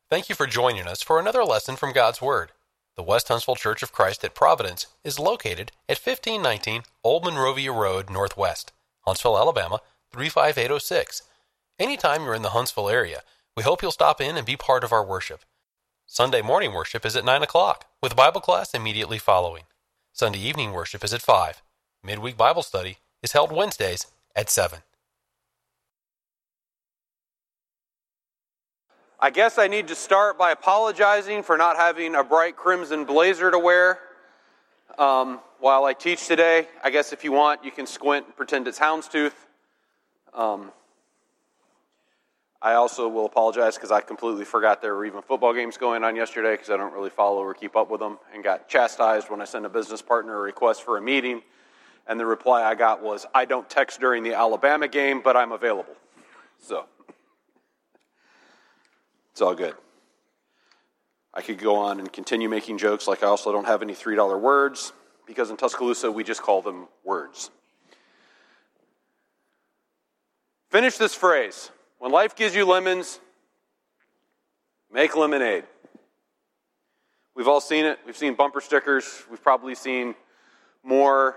Thank you for joining us for another lesson from God's Word. The West Huntsville Church of Christ at Providence is located at 1519 Old Monrovia Road Northwest, Huntsville, Alabama, 35806. Anytime you're in the Huntsville area, we hope you'll stop in and be part of our worship. Sunday morning worship is at 9 o'clock, with Bible class immediately following. Sunday evening worship is at 5. Midweek Bible study is held Wednesdays at 7. I guess I need to start by apologizing for not having a bright crimson blazer to wear while I teach today. I guess if you want, you can squint and pretend it's houndstooth. I also will apologize because I completely forgot there were even football games going on yesterday because I don't really follow or keep up with them, and got chastised when I sent a business partner a request for a meeting, and the reply I got was, I don't text during the Alabama game, but I'm available. So it's all good. I could go on and continue making jokes like I also don't have any $3 words, because in Tuscaloosa we just call them words. Finish this phrase. When life gives you lemons, make lemonade. We've all seen it. We've seen bumper stickers. We've probably seen more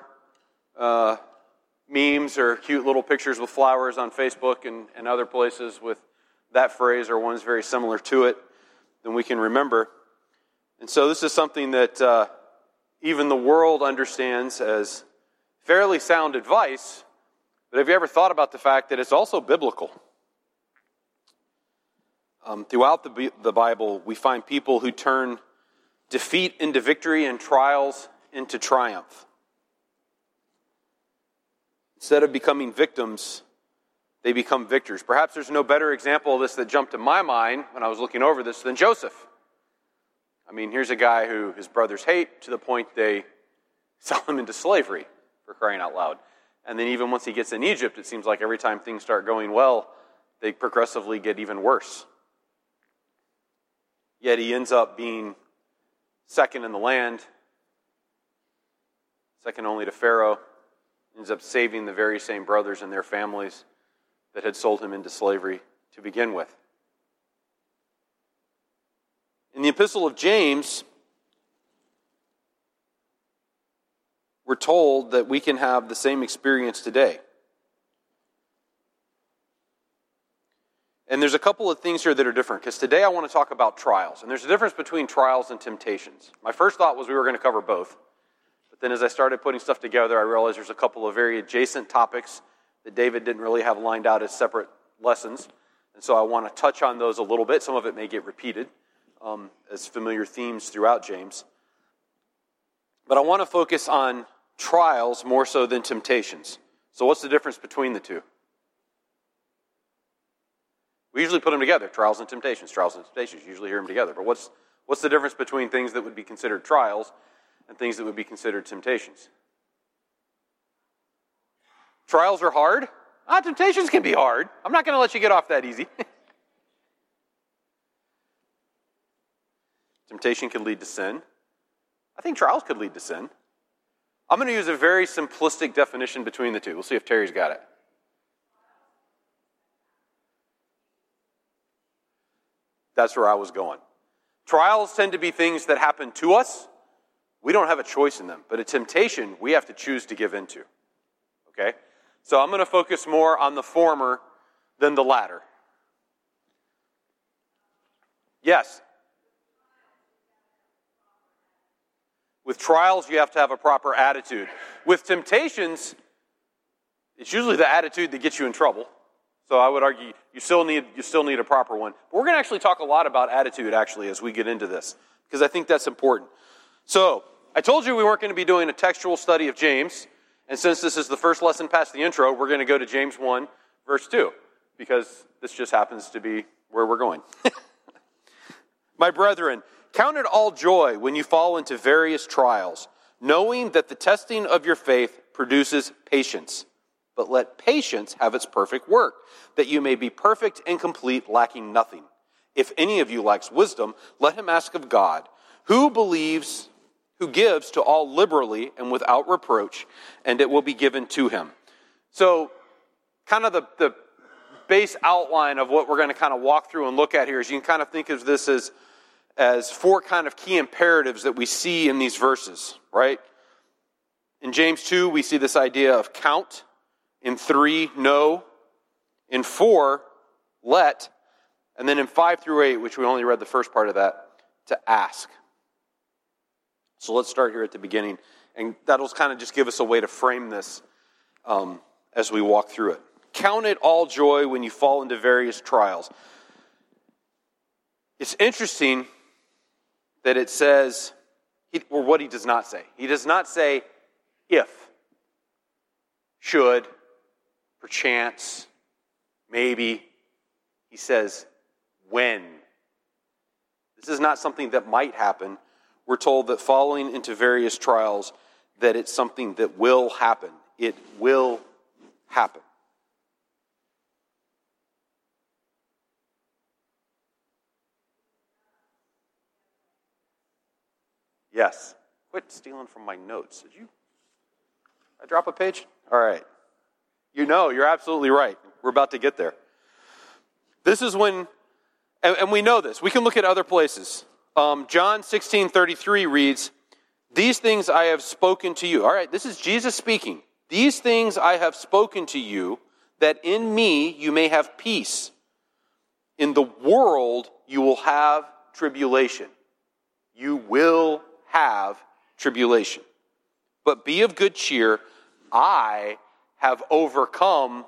memes or cute little pictures with flowers on Facebook and other places with that phrase or ones very similar to it than we can remember. And so this is something that even the world understands as fairly sound advice, but have you ever thought about the fact that it's also biblical? Throughout the Bible, we find people who turn defeat into victory and trials into triumph. Instead of becoming victims, they become victors. Perhaps there's no better example of this that jumped to my mind when I was looking over this than Joseph. I mean, here's a guy who his brothers hate to the point they sell him into slavery, for crying out loud. And then even once he gets in Egypt, it seems like every time things start going well, they progressively get even worse. Yet he ends up being second in the land, second only to Pharaoh, ends up saving the very same brothers and their families that had sold him into slavery to begin with. In the Epistle of James, we're told that we can have the same experience today. And there's a couple of things here that are different, because today I want to talk about trials. And there's a difference between trials and temptations. My first thought was we were going to cover both. But then as I started putting stuff together, I realized there's a couple of very adjacent topics that David didn't really have lined out as separate lessons. And so I want to touch on those a little bit. Some of it may get repeated as familiar themes throughout James. But I want to focus on trials more so than temptations. So what's the difference between the two? We usually put them together, trials and temptations. Trials and temptations, you usually hear them together. But what's the difference between things that would be considered trials and things that would be considered temptations? Trials are hard. Temptations can be hard. I'm not going to let you get off that easy. Temptation can lead to sin. I think trials could lead to sin. I'm going to use a very simplistic definition between the two. We'll see if Terry's got it. That's where I was going. Trials tend to be things that happen to us. We don't have a choice in them. But a temptation, we have to choose to give into. Okay? So I'm going to focus more on the former than the latter. Yes? With trials, you have to have a proper attitude. With temptations, it's usually the attitude that gets you in trouble. So I would argue you still need a proper one. But we're going to actually talk a lot about attitude, actually, as we get into this, because I think that's important. So I told you we weren't going to be doing a textual study of James, and since this is the first lesson past the intro, we're going to go to James 1, verse 2, because this just happens to be where we're going. My brethren, count it all joy when you fall into various trials, knowing that the testing of your faith produces patience. But let patience have its perfect work, that you may be perfect and complete, lacking nothing. If any of you lacks wisdom, let him ask of God, who gives to all liberally and without reproach, and it will be given to him. So, kind of the base outline of what we're going to kind of walk through and look at here is you can kind of think of this as four kind of key imperatives that we see in these verses, right? In James 2, we see this idea of count. In 3, know. In 4, let. And then in 5 through 8, which we only read the first part of that, to ask. So let's start here at the beginning. And that'll kind of just give us a way to frame this as we walk through it. Count it all joy when you fall into various trials. It's interesting that it says, or what he does not say. He does not say if, should, perchance, maybe. He says when. This is not something that might happen. We're told that falling into various trials, that it's something that will happen. It will happen. Yes. Quit stealing from my notes. Did I drop a page? All right. You're absolutely right. We're about to get there. This is when, and we know this. We can look at other places. John 16:33 reads, "These things I have spoken to you." All right, this is Jesus speaking. "These things I have spoken to you, that in me you may have peace. In the world you will have tribulation." You will have tribulation. "But be of good cheer. I have overcome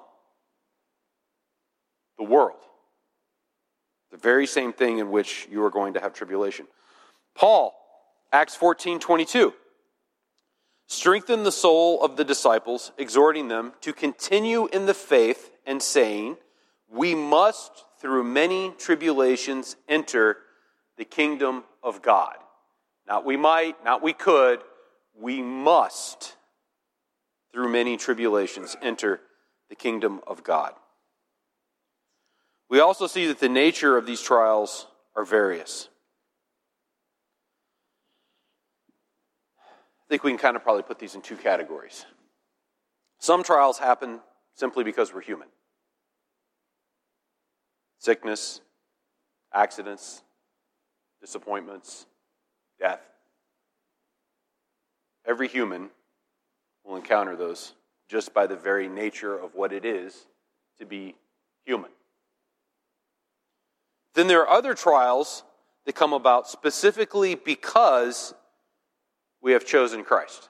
the world." The very same thing in which you are going to have tribulation. Paul, Acts 14:22. "Strengthen the soul of the disciples, exhorting them to continue in the faith, and saying, we must, through many tribulations, enter the kingdom of God." Not we might, not we could. We must, through many tribulations, enter the kingdom of God. We also see that the nature of these trials are various. I think we can kind of probably put these in two categories. Some trials happen simply because we're human. Sickness, accidents, disappointments, death. Every human will encounter those just by the very nature of what it is to be human. Then there are other trials that come about specifically because we have chosen Christ.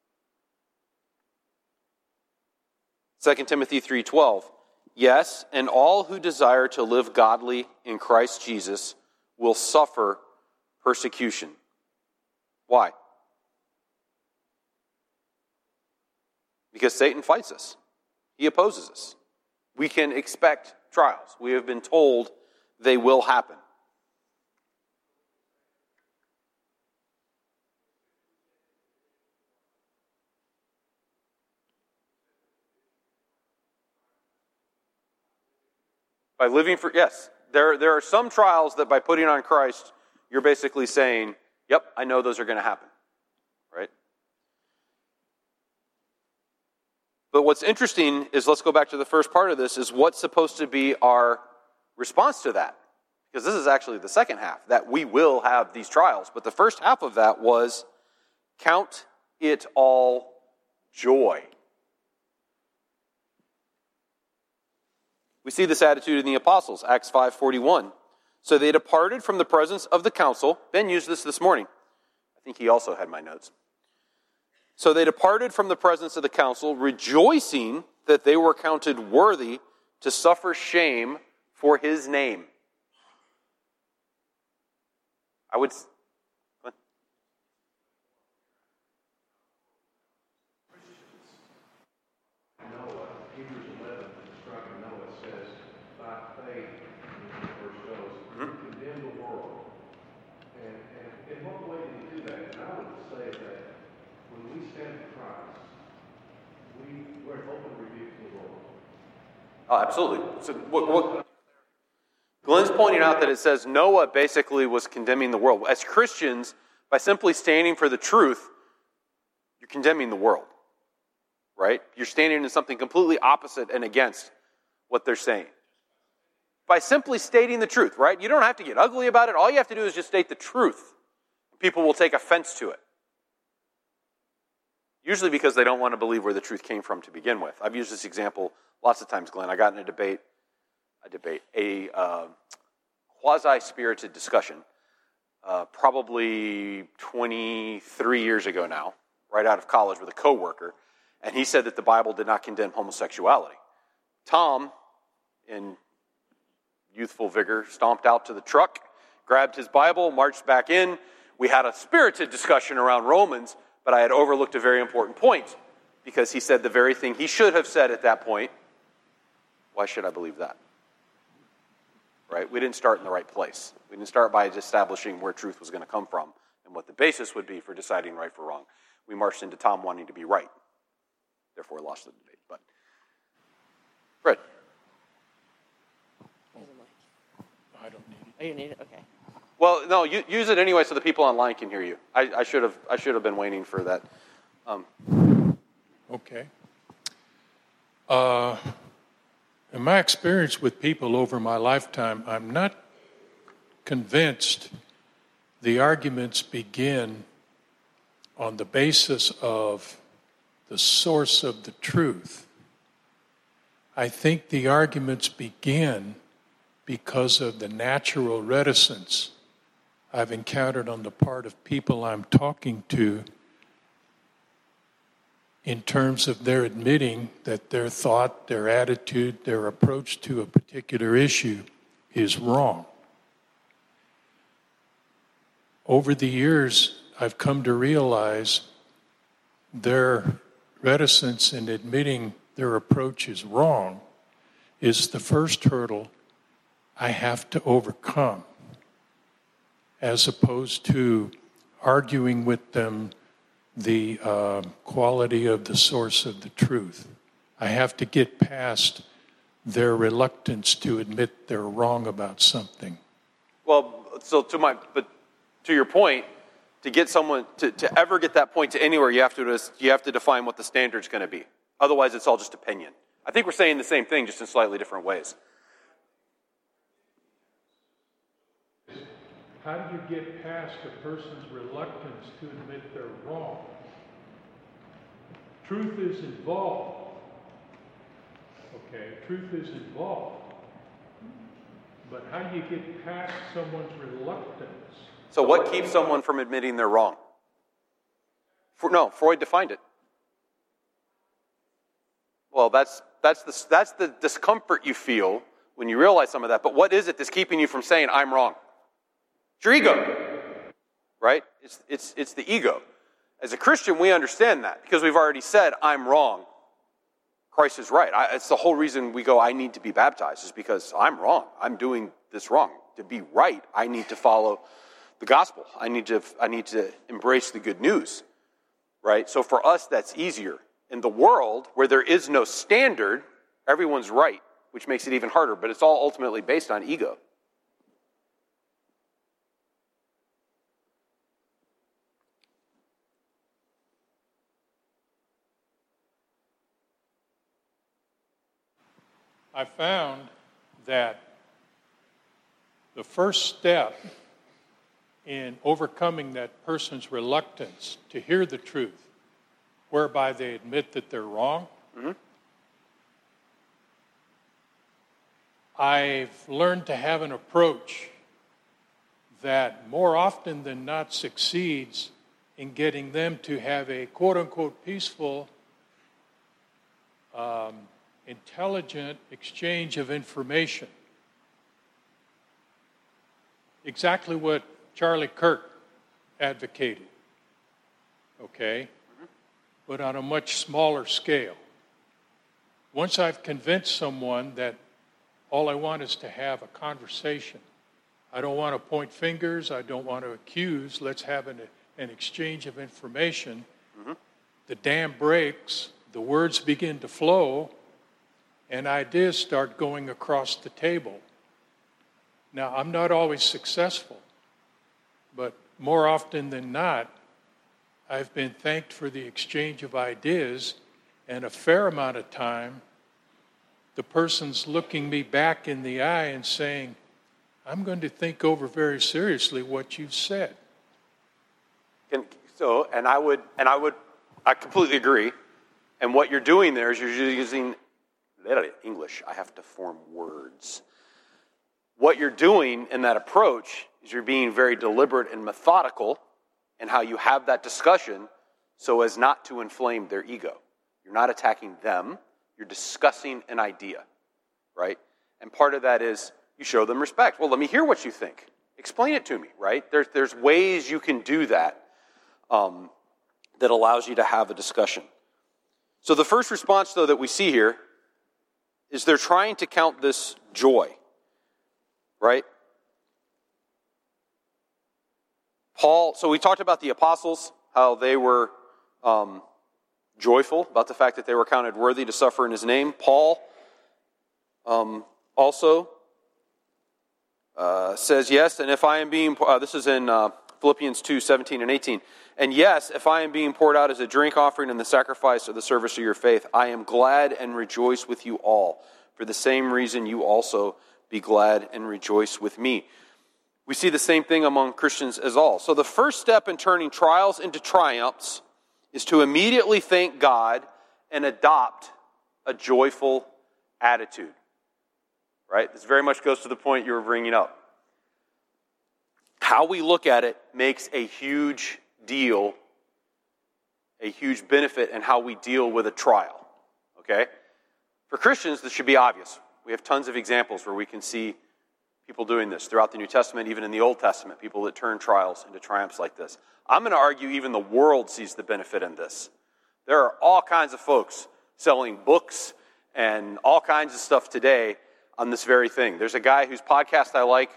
2 Timothy 3:12. "Yes, and all who desire to live godly in Christ Jesus will suffer persecution." Why? Because Satan fights us. He opposes us. We can expect trials. We have been told they will happen. By living for, yes, there are some trials that by putting on Christ, you're basically saying, yep, I know those are going to happen, right? But what's interesting is, let's go back to the first part of this, is what's supposed to be our response to that. Because this is actually the second half, that we will have these trials. But the first half of that was, count it all joy. We see this attitude in the apostles, Acts 5:41. "So they departed from the presence of the council." Ben used this morning. I think he also had my notes. "So they departed from the presence of the council, rejoicing that they were counted worthy to suffer shame for his name." Oh, absolutely. So what Glenn's pointing out that it says Noah basically was condemning the world. As Christians, by simply standing for the truth, you're condemning the world, right? You're standing in something completely opposite and against what they're saying. by simply stating the truth, right? You don't have to get ugly about it. All you have to do is just state the truth. People will take offense to it. Usually because they don't want to believe where the truth came from to begin with. I've used this example lots of times, Glenn. I got in a quasi-spirited discussion, probably 23 years ago now, right out of college with a coworker, and he said that the Bible did not condemn homosexuality. Tom, in youthful vigor, stomped out to the truck, grabbed his Bible, marched back in. We had a spirited discussion around Romans, but I had overlooked a very important point because he said the very thing he should have said at that point. Why should I believe that? Right? We didn't start in the right place. We didn't start by establishing where truth was going to come from and what the basis would be for deciding right for wrong. We marched into Tom wanting to be right. Therefore, lost the debate. But Fred. I don't need it. Oh, you need it? Okay. Well, no, use it anyway so the people online can hear you. I should have been waiting for that. Okay. In my experience with people over my lifetime, I'm not convinced the arguments begin on the basis of the source of the truth. I think the arguments begin because of the natural reticence I've encountered on the part of people I'm talking to in terms of their admitting that their thought, their attitude, their approach to a particular issue is wrong. Over the years, I've come to realize their reticence in admitting their approach is wrong is the first hurdle I have to overcome, as opposed to arguing with them the quality of the source of the truth. I have to get past their reluctance to admit they're wrong about something. Well, so to your point, to get someone to ever get that point to anywhere, you have to define what the standard's going to be. Otherwise, it's all just opinion. I think we're saying the same thing, just in slightly different ways. How do you get past a person's reluctance to admit they're wrong? Truth is involved. Okay, truth is involved. But how do you get past someone's reluctance? So what keeps someone from admitting they're wrong? Freud defined it. Well, that's the discomfort you feel when you realize some of that. But what is it that's keeping you from saying, I'm wrong? It's your ego, right? It's the ego. As a Christian, we understand that because we've already said, I'm wrong. Christ is right. It's the whole reason we go, I need to be baptized, is because I'm wrong. I'm doing this wrong. To be right, I need to follow the gospel. I need to embrace the good news, right? So for us, that's easier. In the world, where there is no standard, everyone's right, which makes it even harder. But it's all ultimately based on ego. I found that the first step in overcoming that person's reluctance to hear the truth, whereby they admit that they're wrong, I've learned to have an approach that more often than not succeeds in getting them to have a quote-unquote peaceful, intelligent exchange of information. Exactly what Charlie Kirk advocated, okay? But on a much smaller scale. Once I've convinced someone that all I want is to have a conversation, I don't want to point fingers, I don't want to accuse, let's have an exchange of information. The dam breaks, the words begin to flow, and ideas start going across the table. Now, I'm not always successful, but more often than not, I've been thanked for the exchange of ideas, and a fair amount of time, the person's looking me back in the eye and saying, I'm going to think over very seriously what you've said. I completely agree. And what you're doing there is you're using English. I have to form words. What you're doing in that approach is you're being very deliberate and methodical in how you have that discussion so as not to inflame their ego. You're not attacking them. You're discussing an idea, right? And part of that is you show them respect. Well, let me hear what you think. Explain it to me, right? There's ways you can do that that allows you to have a discussion. So the first response, though, that we see here is they're trying to count this joy, right? So we talked about the apostles, how they were joyful about the fact that they were counted worthy to suffer in his name. Paul also says, yes, and if I am being, this is in Philippians 2, 17 and 18. And yes, if I am being poured out as a drink offering in the sacrifice of the service of your faith, I am glad and rejoice with you all. For the same reason you also be glad and rejoice with me. We see the same thing among Christians as all. So the first step in turning trials into triumphs is to immediately thank God and adopt a joyful attitude. Right? This very much goes to the point you were bringing up. How we look at it makes a huge deal, a huge benefit in how we deal with a trial. Okay? For Christians, this should be obvious. We have tons of examples where we can see people doing this throughout the New Testament, even in the Old Testament, people that turn trials into triumphs like this. I'm going to argue even the world sees the benefit in this. There are all kinds of folks selling books and all kinds of stuff today on this very thing. There's a guy whose podcast I like.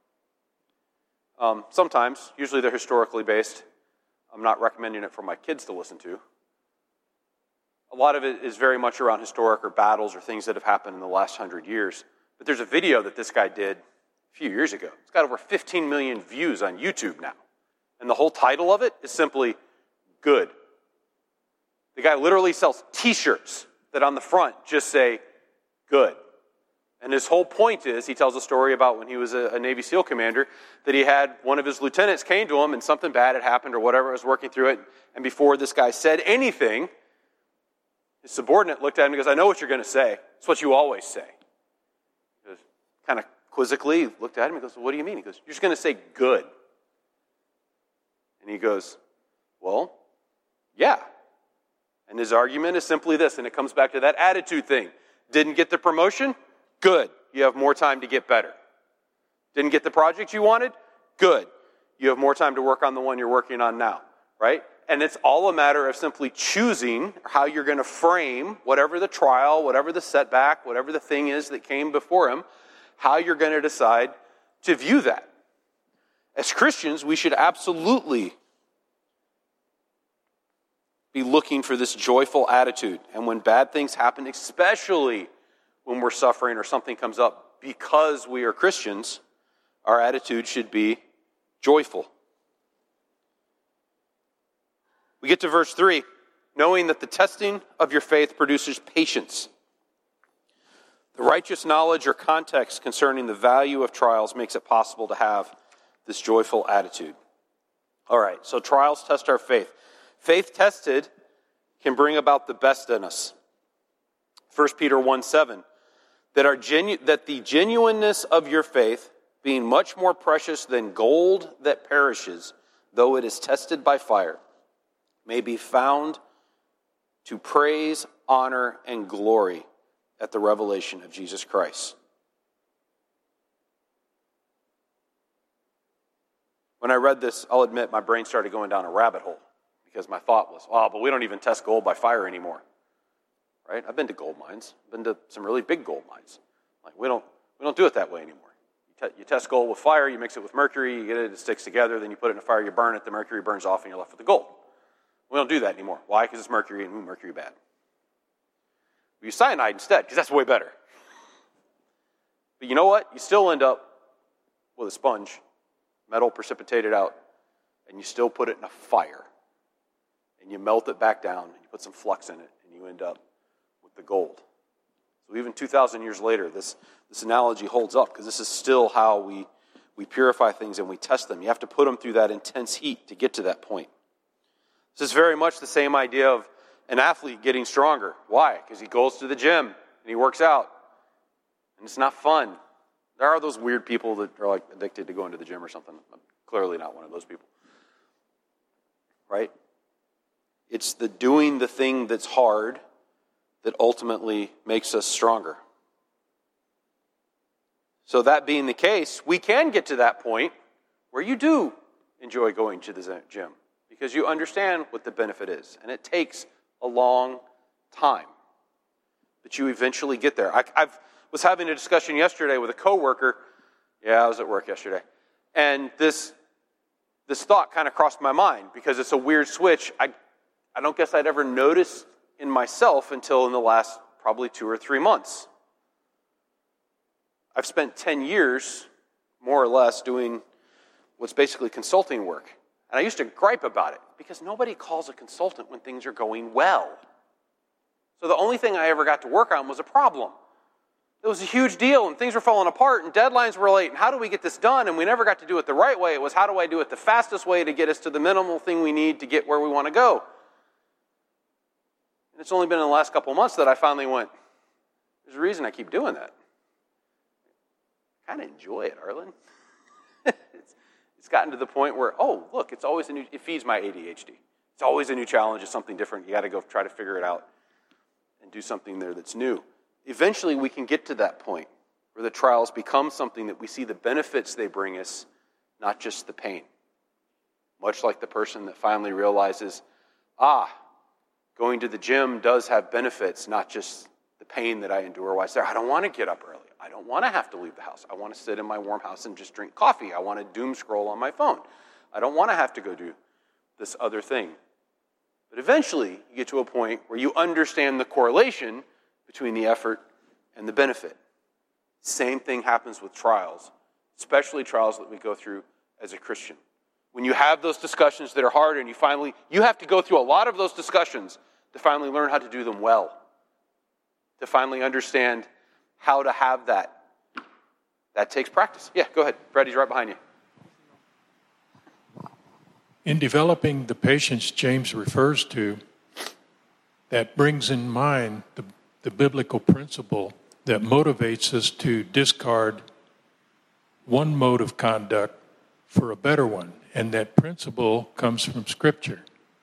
Sometimes, usually they're historically based. I'm not recommending it for my kids to listen to. A lot of it is very much around historic or battles or things that have happened in the last 100 years. But there's a video that this guy did a few years ago. It's got over 15 million views on YouTube now. And the whole title of it is simply Good. The guy literally sells t-shirts that on the front just say Good. And his whole point is, he tells a story about when he was a Navy SEAL commander, that he had one of his lieutenants came to him and something bad had happened or whatever, was working through it. And before this guy said anything, his subordinate looked at him and goes, I know what you're going to say. It's what you always say. He goes, kind of quizzically looked at him and goes, well, what do you mean? He goes, you're just going to say good. And he goes, well, yeah. And his argument is simply this, and it comes back to that attitude thing. Didn't get the promotion? Good. You have more time to get better. Didn't get the project you wanted? Good. You have more time to work on the one you're working on now, right? And it's all a matter of simply choosing how you're going to frame whatever the trial, whatever the setback, whatever the thing is that came before him, how you're going to decide to view that. As Christians, we should absolutely be looking for this joyful attitude. And when bad things happen, especially when we're suffering or something comes up, because we are Christians, our attitude should be joyful. We get to verse 3, knowing that the testing of your faith produces patience. The righteous knowledge or context concerning the value of trials makes it possible to have this joyful attitude. All right, so trials test our faith. Faith tested can bring about the best in us. 1 Peter 1:7, that the genuineness of your faith, being much more precious than gold that perishes, though it is tested by fire, may be found to praise, honor, and glory at the revelation of Jesus Christ. When I read this, I'll admit my brain started going down a rabbit hole because my thought was, but we don't even test gold by fire anymore. Right? I've been to gold mines. I've been to some really big gold mines. Like we don't do it that way anymore. You test gold with fire, you mix it with mercury, you get it sticks together, then you put it in a fire, you burn it, the mercury burns off, and you're left with the gold. We don't do that anymore. Why? Because it's mercury, and mercury bad. We use cyanide instead, because that's way better. But you know what? You still end up with a sponge, metal precipitated out, and you still put it in a fire. And you melt it back down, and you put some flux in it, and you end up with the gold. So even 2,000 years later, this analogy holds up because this is still how we purify things and we test them. You have to put them through that intense heat to get to that point. This is very much the same idea of an athlete getting stronger. Why? Because he goes to the gym and he works out. And it's not fun. There are those weird people that are like addicted to going to the gym or something. I'm clearly not one of those people. Right? It's the doing the thing that's hard that ultimately makes us stronger. So that being the case, we can get to that point where you do enjoy going to the gym because you understand what the benefit is. And it takes a long time. But you eventually get there. I was having a discussion yesterday with a coworker. Yeah, I was at work yesterday. And this thought kind of crossed my mind because it's a weird switch. I don't guess I'd ever noticed in myself until in the last probably 2 or 3 months. I've spent 10 years, more or less, doing what's basically consulting work. And I used to gripe about it because nobody calls a consultant when things are going well. So the only thing I ever got to work on was a problem. It was a huge deal, and things were falling apart, and deadlines were late, and how do we get this done? And we never got to do it the right way. It was how do I do it the fastest way to get us to the minimal thing we need to get where we want to go? And it's only been in the last couple of months that I finally went, there's a reason I keep doing that. I kind of enjoy it, Arlen. It's gotten to the point where, oh, look, it's always it feeds my ADHD. It's always a new challenge. It's something different. You got to go try to figure it out and do something there that's new. Eventually, we can get to that point where the trials become something that we see the benefits they bring us, not just the pain. Much like the person that finally realizes, going to the gym does have benefits, not just the pain that I endure while I say, I don't want to get up early. I don't want to have to leave the house. I want to sit in my warm house and just drink coffee. I want to doom scroll on my phone. I don't want to have to go do this other thing. But eventually, you get to a point where you understand the correlation between the effort and the benefit. Same thing happens with trials, especially trials that we go through as a Christian. When you have those discussions that are hard and you have to go through a lot of those discussions to finally learn how to do them well, to finally understand how to have that. That takes practice. Yeah, go ahead. Freddie's right behind you. In developing the patience James refers to, that brings in mind the biblical principle that motivates us to discard one mode of conduct for a better one. And that principle comes from Scripture.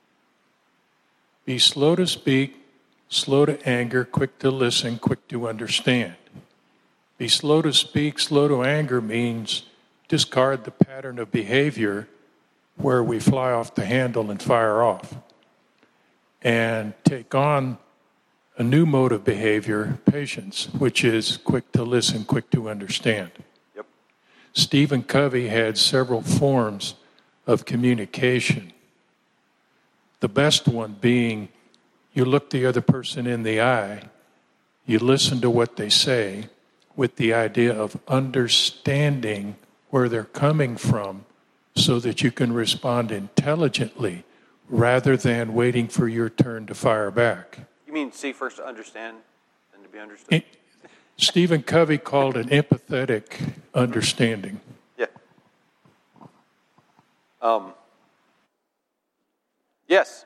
Be slow to speak, slow to anger, quick to listen, quick to understand. Be slow to speak, slow to anger means discard the pattern of behavior where we fly off the handle and fire off. And take on a new mode of behavior, patience, which is quick to listen, quick to understand. Yep. Stephen Covey had several forms of communication. The best one being you look the other person in the eye, you listen to what they say with the idea of understanding where they're coming from so that you can respond intelligently rather than waiting for your turn to fire back. You mean see first to understand, then to be understood? Stephen Covey called it empathetic understanding. Yeah. Yes.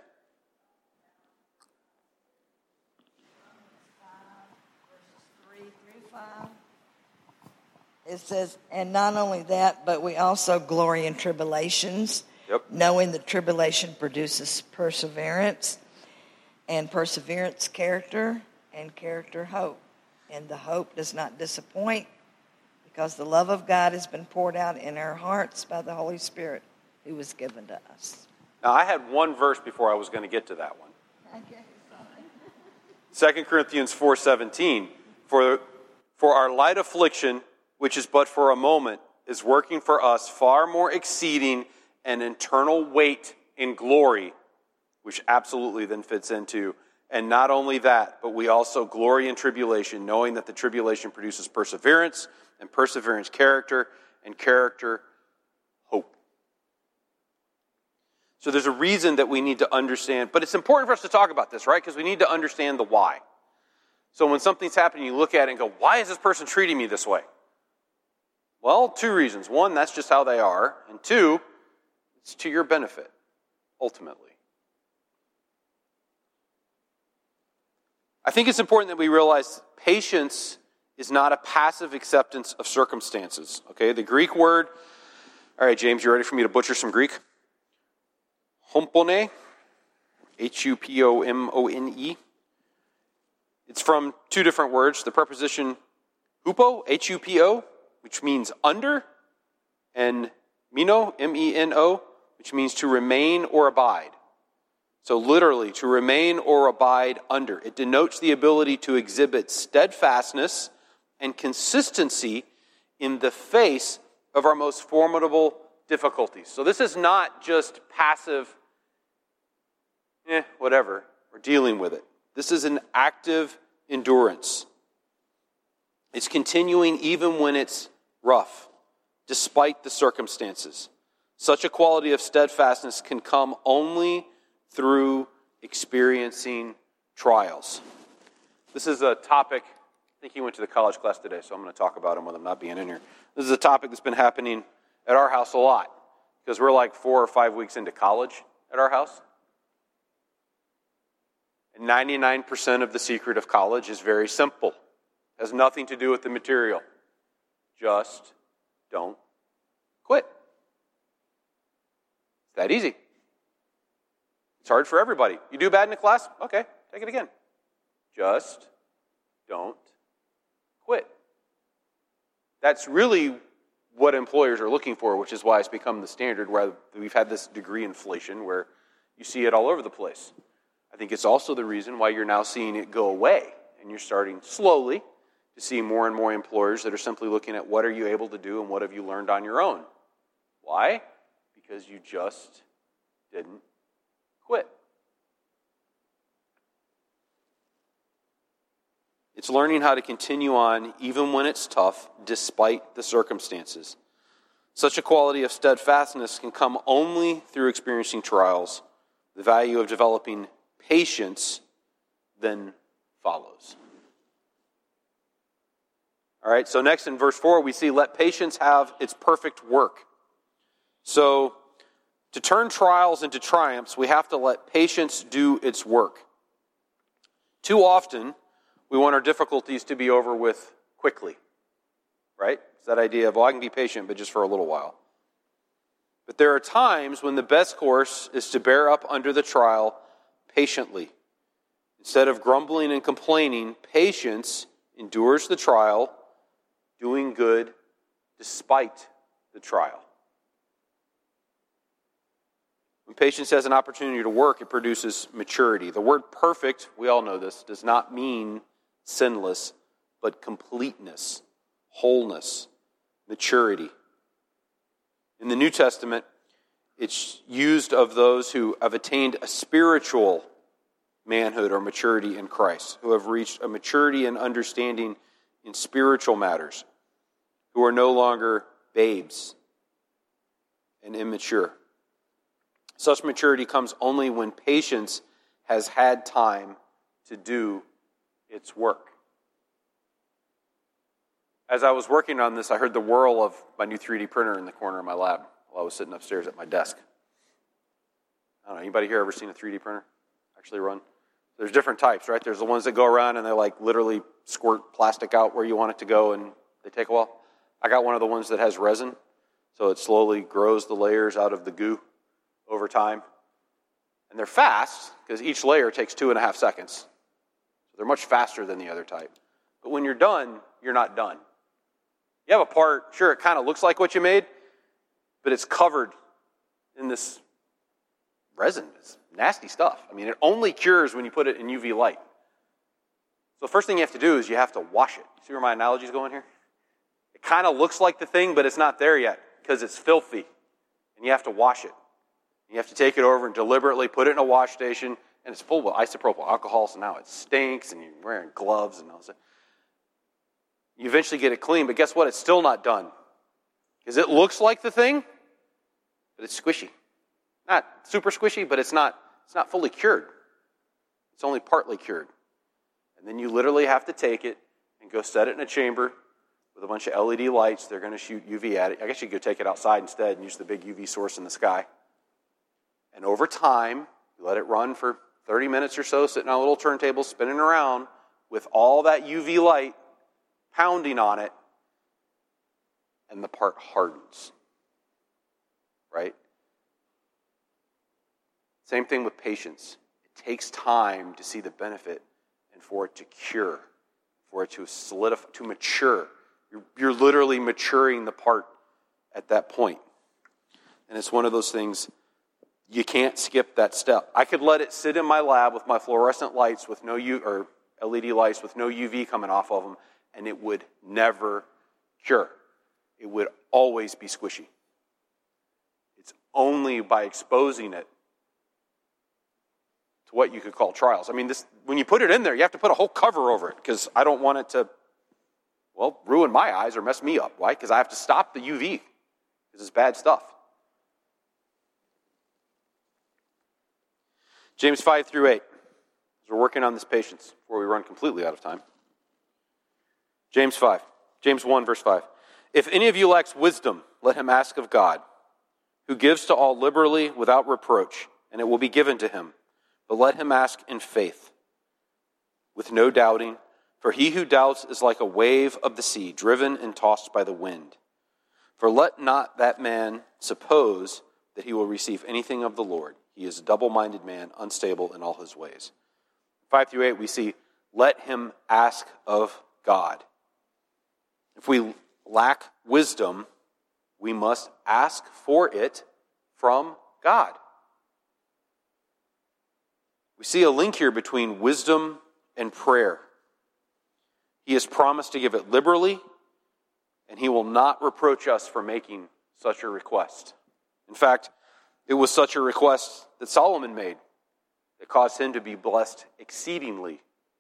It says, and not only that, but we also glory in tribulations, knowing that tribulation produces perseverance, and perseverance character, and character hope. And the hope does not disappoint, because the love of God has been poured out in our hearts by the Holy Spirit who was given to us. Now, I had one verse before I was going to get to that one. Okay, 2 Corinthians 4:17, for our light affliction, which is but for a moment, is working for us far more exceeding an eternal weight in glory, which absolutely then fits into, and not only that, but we also glory in tribulation, knowing that the tribulation produces perseverance, and perseverance character, and character hope. So there's a reason that we need to understand, but it's important for us to talk about this, right? Because we need to understand the why. So when something's happening, you look at it and go, why is this person treating me this way? Well, two reasons. One, that's just how they are. And two, it's to your benefit, ultimately. I think it's important that we realize patience is not a passive acceptance of circumstances. Okay, the Greek word, all right, James, you ready for me to butcher some Greek? Humpone, Hupomone. It's from two different words. The preposition hupo, Hupo, which means under, and meno, meno, which means to remain or abide. So literally, to remain or abide under. It denotes the ability to exhibit steadfastness and consistency in the face of our most formidable difficulties. So this is not just passive, whatever, we're dealing with it. This is an active endurance. It's continuing even when it's rough, despite the circumstances. Such a quality of steadfastness can come only through experiencing trials. This is a topic, I think he went to the college class today, so I'm going to talk about him with him not being in here. This is a topic that's been happening at our house a lot, because we're like 4 or 5 weeks into college at our house. And 99% of the secret of college is very simple. It has nothing to do with the material. Just don't quit. It's that easy. It's hard for everybody. You do bad in a class? Okay, take it again. Just don't quit. That's really what employers are looking for, which is why it's become the standard, where we've had this degree inflation where you see it all over the place. I think it's also the reason why you're now seeing it go away, and you're starting slowly to see more and more employers that are simply looking at what are you able to do and what have you learned on your own. Why? Because you just didn't quit. It's learning how to continue on even when it's tough, despite the circumstances. Such a quality of steadfastness can come only through experiencing trials. The value of developing patience then follows. All right, so next in verse 4, we see, let patience have its perfect work. So, to turn trials into triumphs, we have to let patience do its work. Too often, we want our difficulties to be over with quickly, right? It's that idea of, well, I can be patient, but just for a little while. But there are times when the best course is to bear up under the trial patiently. Instead of grumbling and complaining, patience endures the trial, doing good despite the trial. When patience has an opportunity to work, it produces maturity. The word perfect, we all know this, does not mean sinless, but completeness, wholeness, maturity. In the New Testament, it's used of those who have attained a spiritual manhood or maturity in Christ, who have reached a maturity and understanding in spiritual matters, who are no longer babes and immature. Such maturity comes only when patience has had time to do its work. As I was working on this, I heard the whirl of my new 3D printer in the corner of my lab while I was sitting upstairs at my desk. I don't know, anybody here ever seen a 3D printer actually run? There's different types, right? There's the ones that go around and they like literally squirt plastic out where you want it to go and they take a while. I got one of the ones that has resin, so it slowly grows the layers out of the goo over time. And they're fast because each layer takes 2.5 seconds. So they're much faster than the other type. But when you're done, you're not done. You have a part, sure, it kind of looks like what you made, but it's covered in this resin. It's nasty stuff. I mean, it only cures when you put it in UV light. So the first thing you have to do is you have to wash it. See where my analogy's going here? It kind of looks like the thing, but it's not there yet because it's filthy. And you have to wash it. You have to take it over and deliberately put it in a wash station, and it's full of isopropyl alcohol, so now it stinks, and you're wearing gloves and all that. You eventually get it clean, but guess what? It's still not done. Because it looks like the thing, but it's squishy. Not super squishy, but it's not fully cured. It's only partly cured. And then you literally have to take it and go set it in a chamber with a bunch of LED lights. They're going to shoot UV at it. I guess you could go take it outside instead and use the big UV source in the sky. And over time, you let it run for 30 minutes or so, sitting on a little turntable, spinning around with all that UV light pounding on it, and the part hardens. Right? Same thing with patience. It takes time to see the benefit and for it to cure, for it to solidify, to mature. You're literally maturing the part at that point. And it's one of those things, you can't skip that step. I could let it sit in my lab with my fluorescent lights with no or LED lights with no UV coming off of them, and it would never cure. It would always be squishy. It's only by exposing it to what you could call trials. I mean, when you put it in there, you have to put a whole cover over it because I don't want it to, ruin my eyes or mess me up. Why? Because I have to stop the UV because it's bad stuff. James 5-8. As we're working on this patience before we run completely out of time. James 1, verse 5. If any of you lacks wisdom, let him ask of God, who gives to all liberally without reproach, and it will be given to him. But let him ask in faith, with no doubting, for he who doubts is like a wave of the sea, driven and tossed by the wind. For let not that man suppose that he will receive anything of the Lord. He is a double-minded man, unstable in all his ways. 5-8, we see, let him ask of God. If we lack wisdom, we must ask for it from God. We see a link here between wisdom and prayer. He has promised to give it liberally, and he will not reproach us for making such a request. In fact, it was such a request that Solomon made that caused him to be blessed exceedingly.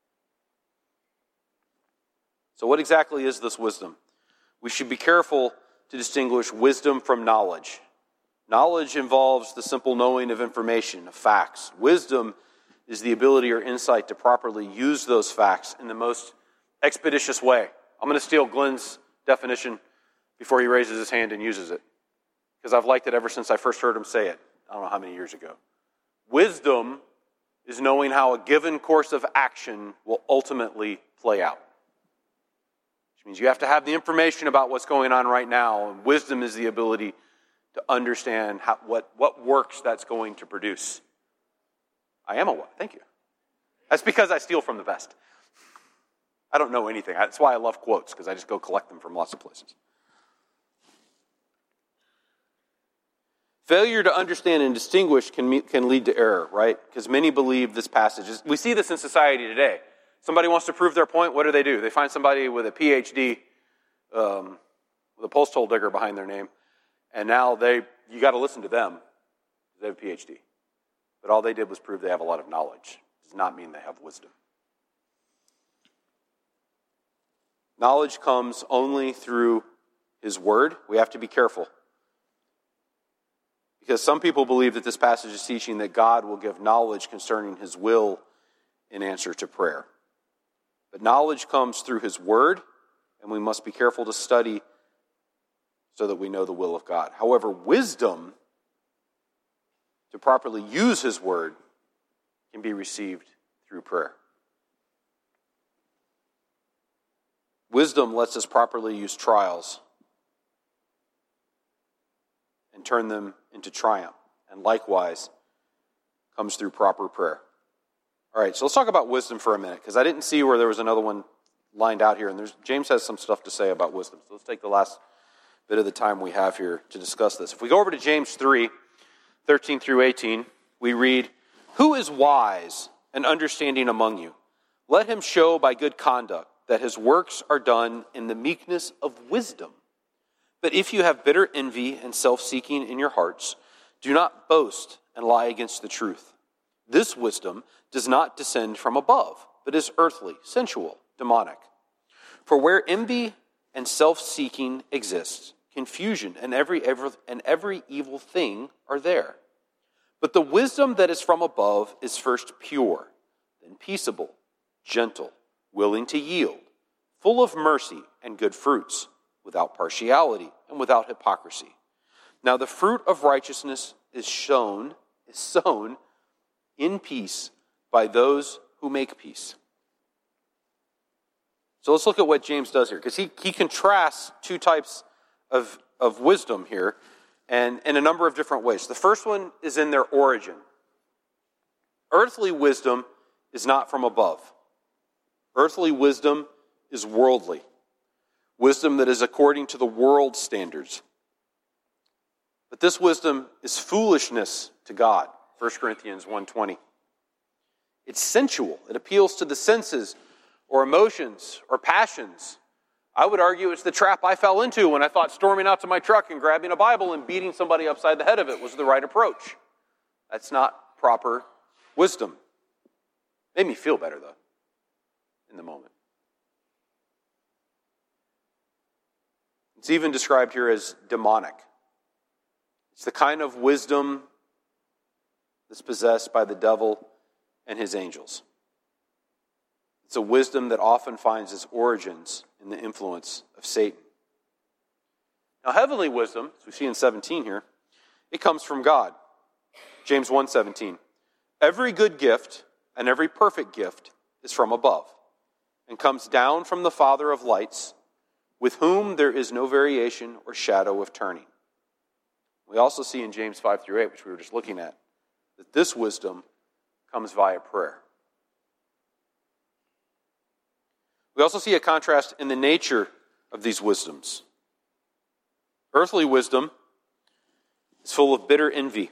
So what exactly is this wisdom? We should be careful to distinguish wisdom from knowledge. Knowledge involves the simple knowing of information, of facts. Wisdom is the ability or insight to properly use those facts in the most expeditious way. I'm going to steal Glenn's definition before he raises his hand and uses it, because I've liked it ever since I first heard him say it, I don't know how many years ago. Wisdom is knowing how a given course of action will ultimately play out. Which means you have to have the information about what's going on right now, and wisdom is the ability to understand what works that's going to produce. I am a what? Thank you. That's because I steal from the best. I don't know anything. That's why I love quotes, because I just go collect them from lots of places. Failure to understand and distinguish can lead to error, right? Because many believe this passage is... We see this in society today. Somebody wants to prove their point, what do? They find somebody with a PhD, with a post hole digger behind their name, and now you got to listen to them. They have a PhD. But all they did was prove they have a lot of knowledge. It does not mean they have wisdom. Knowledge comes only through his word. We have to be careful. Because some people believe that this passage is teaching that God will give knowledge concerning his will in answer to prayer. But knowledge comes through his word, and we must be careful to study so that we know the will of God. However, wisdom to properly use his word can be received through prayer. Wisdom lets us properly use trials and turn them into triumph, and likewise comes through proper prayer. All right, so let's talk about wisdom for a minute, because I didn't see where there was another one lined out here, and James has some stuff to say about wisdom. So let's take the last bit of the time we have here to discuss this. If we go over to James 3:13-18, we read, "Who is wise and understanding among you? Let him show by good conduct that his works are done in the meekness of wisdom. But if you have bitter envy and self-seeking in your hearts, do not boast and lie against the truth. This wisdom does not descend from above, but is earthly, sensual, demonic. For where envy and self-seeking exists, confusion and every evil thing are there. But the wisdom that is from above is first pure, then peaceable, gentle, willing to yield, full of mercy and good fruits, without partiality and without hypocrisy. Now the fruit of righteousness is sown in peace by those who make peace. So let's look at what James does here, because he contrasts two types of wisdom here, and in a number of different ways. The first one is in their origin. Earthly wisdom is not from above. Earthly wisdom is worldly. Wisdom that is according to the world's standards. But this wisdom is foolishness to God. 1 Corinthians 1:20. It's sensual. It appeals to the senses or emotions or passions. I would argue it's the trap I fell into when I thought storming out to my truck and grabbing a Bible and beating somebody upside the head of it was the right approach. That's not proper wisdom. Made me feel better, though, in the moment. It's even described here as demonic. It's the kind of wisdom that's possessed by the devil and his angels. It's a wisdom that often finds its origins in the influence of Satan. Now, heavenly wisdom, as we see in 17 here, it comes from God. James 1:17. Every good gift and every perfect gift is from above and comes down from the Father of lights, with whom there is no variation or shadow of turning. We also see in James 5-8, which we were just looking at, that this wisdom comes via prayer. We also see a contrast in the nature of these wisdoms. Earthly wisdom is full of bitter envy,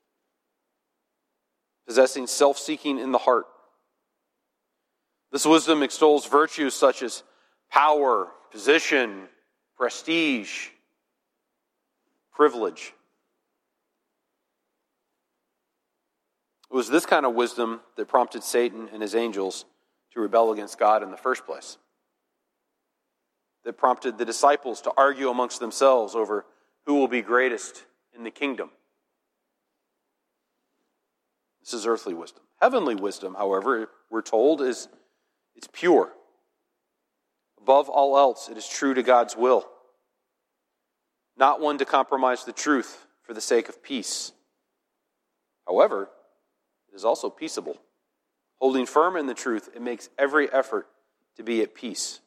possessing self-seeking in the heart. This wisdom extols virtues such as power, position, prestige, privilege. It was this kind of wisdom that prompted Satan and his angels to rebel against God in the first place. That prompted the disciples to argue amongst themselves over who will be greatest in the kingdom. This is earthly wisdom. Heavenly wisdom, however, we're told, it's pure. Above all else, it is true to God's will. Not one to compromise the truth for the sake of peace. However, it is also peaceable. Holding firm in the truth, it makes every effort to be at peace.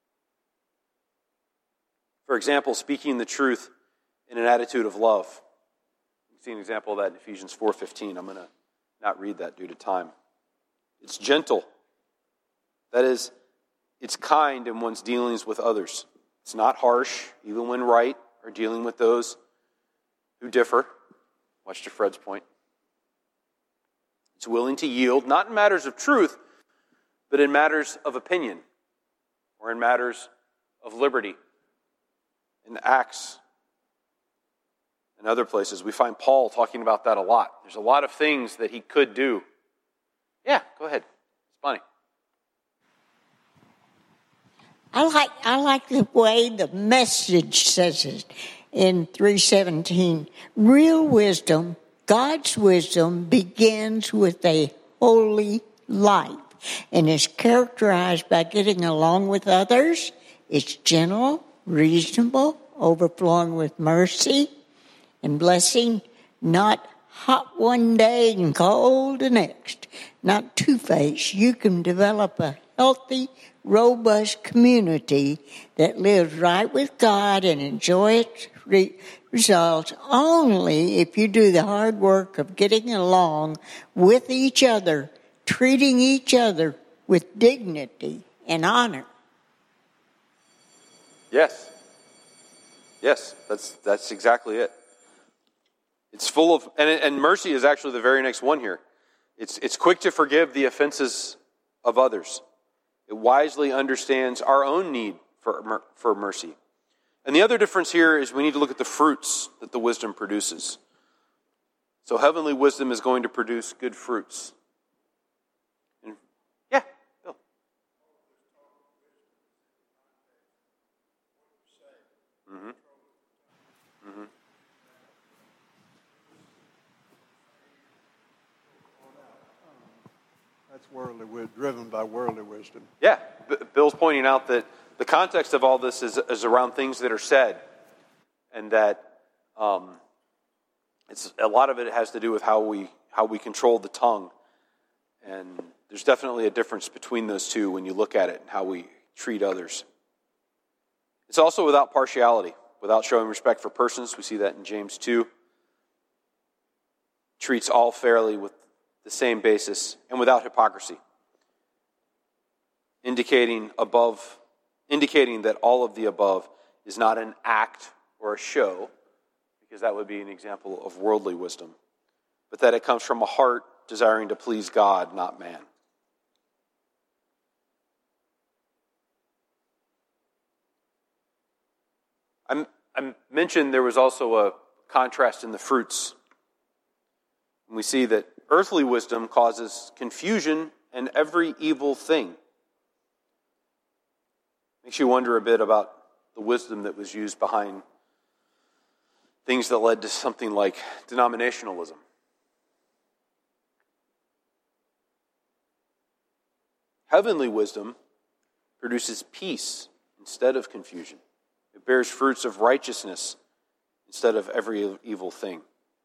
For example, speaking the truth in an attitude of love. You see an example of that in Ephesians 4:15. I'm going to not read that due to time. It's gentle. That is, it's kind in one's dealings with others. It's not harsh, even when right, or dealing with those who differ. Much to Fred's point. It's willing to yield, not in matters of truth, but in matters of opinion, or in matters of liberty. In Acts and other places, we find Paul talking about that a lot. There's a lot of things that he could do. Yeah, go ahead. It's funny. I like the way the Message says it in 3:17. Real wisdom, God's wisdom, begins with a holy life and is characterized by getting along with others. It's gentle, reasonable, overflowing with mercy and blessing, not hot one day and cold the next, not two-faced. You can develop a healthy, robust community that lives right with God and enjoy its results only if you do the hard work of getting along with each other, treating each other with dignity and honor. Yes. Yes, that's exactly it. It's full of, and mercy is actually the very next one here. It's quick to forgive the offenses of others. It wisely understands our own need for mercy. And the other difference here is we need to look at the fruits that the wisdom produces. So heavenly wisdom is going to produce good fruits. And, yeah, Bill. Mm-hmm. Mm-hmm. It's driven by worldly wisdom. Yeah, Bill's pointing out that the context of all this is around things that are said, and that a lot of it has to do with how we control the tongue, and there's definitely a difference between those two when you look at it and how we treat others. It's also without partiality, without showing respect for persons. We see that in James 2. Treats all fairly with the same basis and without hypocrisy, indicating that all of the above is not an act or a show, because that would be an example of worldly wisdom, but that it comes from a heart desiring to please God, not man. I mentioned there was also a contrast in the fruits. And we see that earthly wisdom causes confusion and every evil thing. Makes you wonder a bit about the wisdom that was used behind things that led to something like denominationalism. Heavenly wisdom produces peace instead of confusion. It bears fruits of righteousness instead of every evil thing.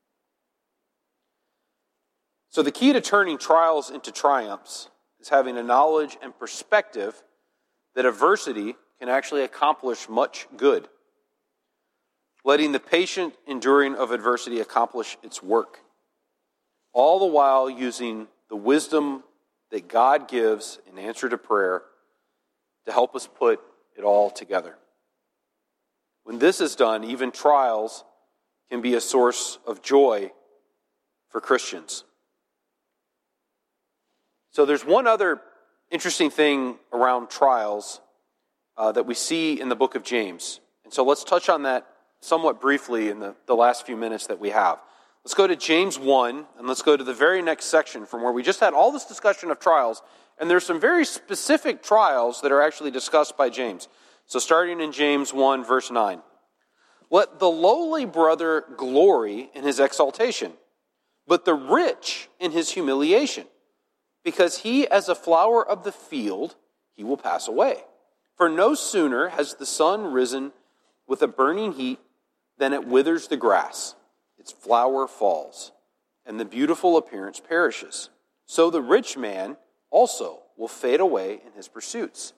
So the key to turning trials into triumphs is having a knowledge and perspective that adversity can actually accomplish much good. Letting the patient enduring of adversity accomplish its work. All the while using the wisdom that God gives in answer to prayer to help us put it all together. When this is done, even trials can be a source of joy for Christians. So there's one other interesting thing around trials that we see in the book of James. And so let's touch on that somewhat briefly in the last few minutes that we have. Let's go to James 1, and let's go to the very next section from where we just had all this discussion of trials. And there's some very specific trials that are actually discussed by James. So starting in James 1, verse 9. Let the lowly brother glory in his exaltation, but the rich in his humiliation. Because he, as a flower of the field, he will pass away. For no sooner has the sun risen with a burning heat than it withers the grass. Its flower falls, and the beautiful appearance perishes. So the rich man also will fade away in his pursuits.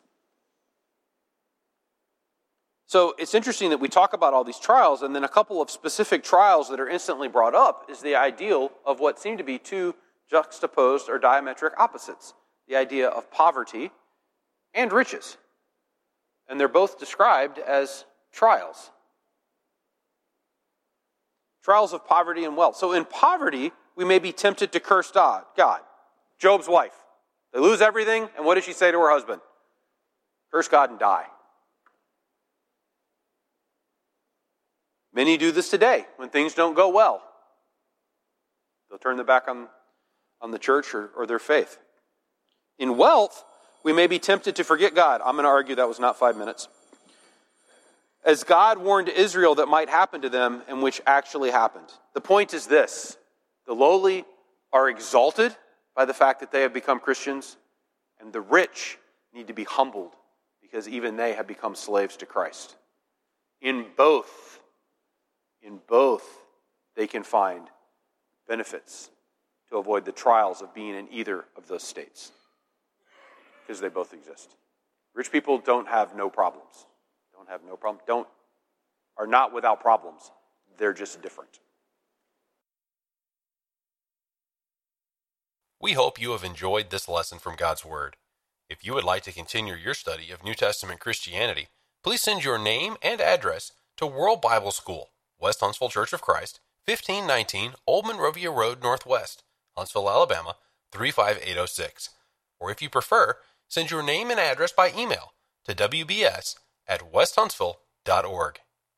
So it's interesting that we talk about all these trials, and then a couple of specific trials that are instantly brought up is the ideal of what seem to be two juxtaposed or diametric opposites. The idea of poverty and riches. And they're both described as trials. Trials of poverty and wealth. So in poverty, we may be tempted to curse God. Job's wife. They lose everything, and what does she say to her husband? Curse God and die. Many do this today when things don't go well. They'll turn their back on the church or their faith. In wealth, we may be tempted to forget God. I'm going to argue that was not 5 minutes. As God warned Israel that might happen to them, and which actually happened. The point is this: the lowly are exalted by the fact that they have become Christians, and the rich need to be humbled because even they have become slaves to Christ. In both, they can find benefits to avoid the trials of being in either of those states, because they both exist. Rich people don't have no problems. Are not without problems. They're just different. We hope you have enjoyed this lesson from God's Word. If you would like to continue your study of New Testament Christianity, please send your name and address to World Bible School, West Huntsville Church of Christ, 1519 Old Monrovia Road Northwest, Huntsville, Alabama, 35806. Or if you prefer, send your name and address by email to wbs@westhuntsville.org.